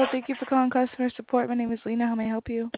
Thank you for calling customer support. My name is Lena. How may I help you?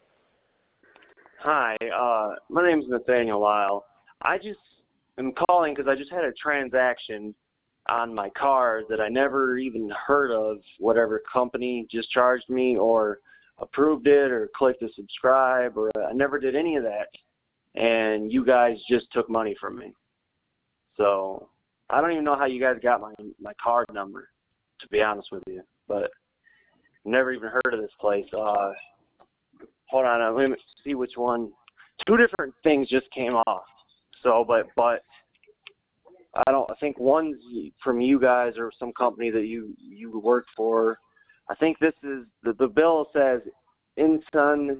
Hi, my name is Nathaniel Lyle. I just am calling because I just had a transaction on my card that I never even heard of. Whatever company just charged me or approved it or clicked to subscribe, or I never did any of that. And you guys just took money from me. So I don't even know how you guys got my card number, to be honest with you. But never even heard of this place. Hold on, let me see which one. Two different things just came off. So, but I think one's from you guys or some company that you work for. I think this is the bill says Inten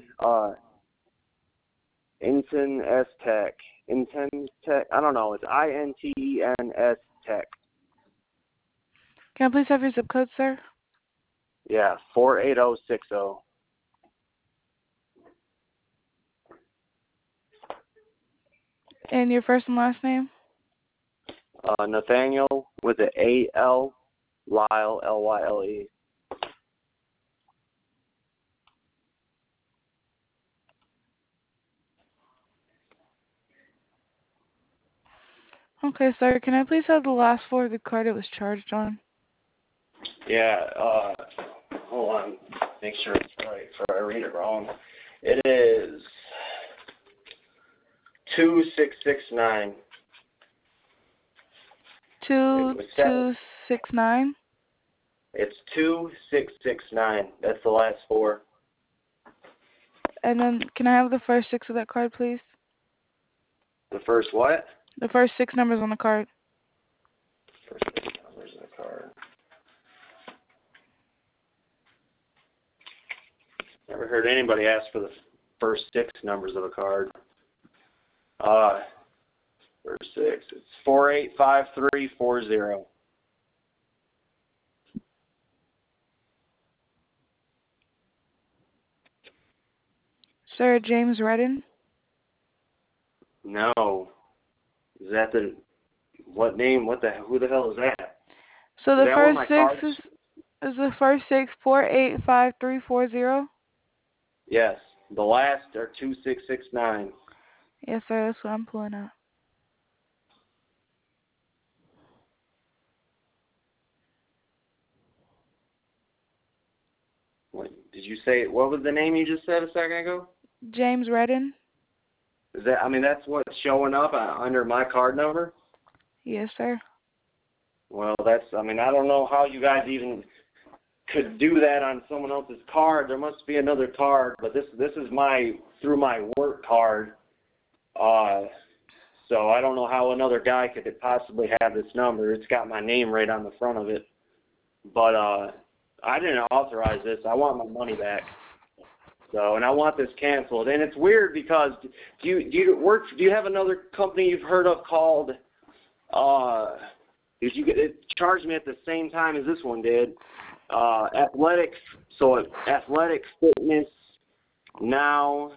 S Tech. Inten Tech. I don't know. It's INTENS Tech. Can I please have your zip code, sir? Yeah, 48060. And your first and last name? Nathaniel with the A-L, Lyle, L-Y-L-E. Okay, sir. Can I please have the last four of the card it was charged on? Yeah, hold on. Make sure it's right before I read it wrong. It is 2669. 2269? It's 2669. That's the last four. And then can I have the first six of that card, please? The first what? The first six numbers on the card. First six numbers of the card. Never heard anybody ask for the first six numbers of a card. First six. It's 485340. Sir, James Redden? No. Is that the what name? Who the hell is that? So the Is that first my six cards? is the first six 485340? Yes. The last are 2669. Yes, sir. That's what I'm pulling up. What did you say? What was the name you just said a second ago? James Redden? Is that? I mean, that's what's showing up under my card number. Yes, sir. Well, that's. I mean, I don't know how you guys even could do that on someone else's card. There must be another card, but this is through my work card. So I don't know how another guy could possibly have this number. It's got my name right on the front of it. But I didn't authorize this. I want my money back. So, and I want this canceled. And it's weird because do you have another company you've heard of called it charged me at the same time as this one did. Athletic Fitness Now.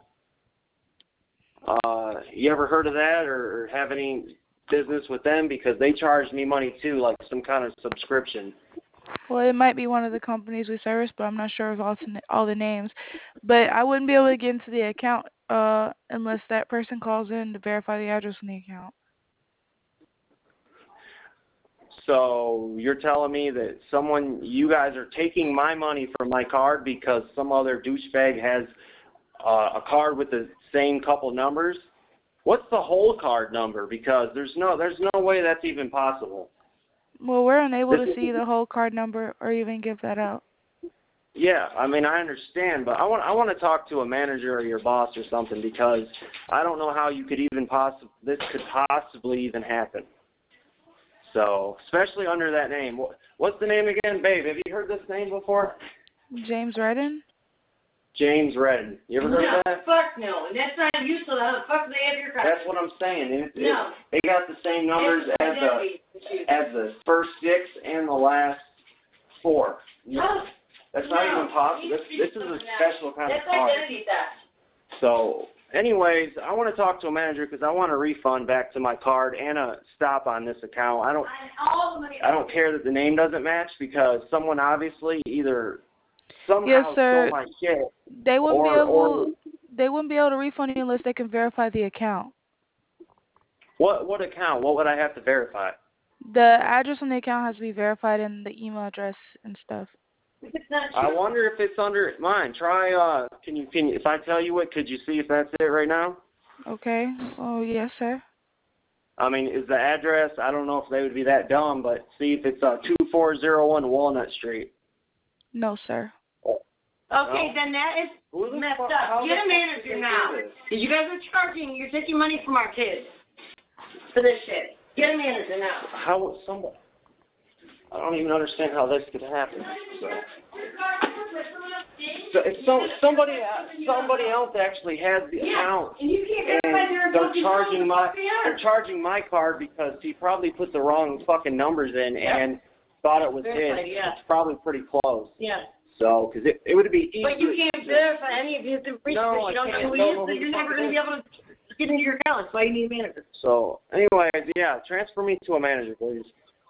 You ever heard of that or have any business with them? Because they charged me money too, like some kind of subscription. Well, it might be one of the companies we service, but I'm not sure of all the names. But I wouldn't be able to get into the account unless that person calls in to verify the address on the account. So you're telling me that you guys are taking my money from my card because some other douchebag has a card with the same couple numbers? What's the whole card number? Because there's no way that's even possible. Well, we're unable to see the whole card number or even give that out. Yeah, I mean, I understand, but I want to talk to a manager or your boss or something because I don't know how you could even this could possibly even happen. So, especially under that name. What's the name again, babe? Have you heard this name before? James Redden? James Redden. You ever heard of that? Fuck no. And that's not you, so how the fuck do they have your card? That's what I'm saying. No. They got the same numbers as the first six and the last four. That's not even possible. This is a special kind of card. That's identity theft. So, anyways, I want to talk to a manager because I want a refund back to my card and a stop on this account. I don't care that the name doesn't match because someone obviously either Yes, somehow stole sir. my shit. They wouldn't be Or able. They wouldn't be able to refund you unless they can verify the account. what account? What would I have to verify? The address on the account has to be verified and the email address and stuff. If it's not I true. wonder if it's under mine. Try can you if I tell you it, could you see if that's it right now? Okay. Oh, yes, sir. I mean, is the address, I don't know if they would be that dumb, but see if it's 2401 Walnut Street. No, sir. Okay, No. then that is Who the messed fuck- up. how Get the a fuck manager did they now. do this? Because you guys are charging, you're taking money from our kids for this shit. Get a manager now. How would somebody, I don't even understand how this could happen. So if somebody else actually has the account, And you can't verify their they're fucking charging phone, they're charging my card because he probably put the wrong fucking numbers in and thought it was Verified, his. yeah. It's probably pretty close. Yeah. So, because it would be easy. But you can't verify any of his information. No, You don't I know can't. who he Don't is, know so who you're the never fuck going to it be able to get into your account. That's why you need a manager. So, anyway, yeah, transfer me to a manager, please.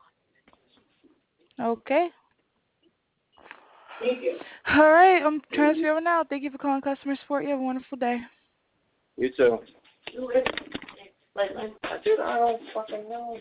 Okay. Thank you. All right. I'm transferring over now. Thank you for calling customer support. You have a wonderful day. You too. Like, Dude, I don't fucking know.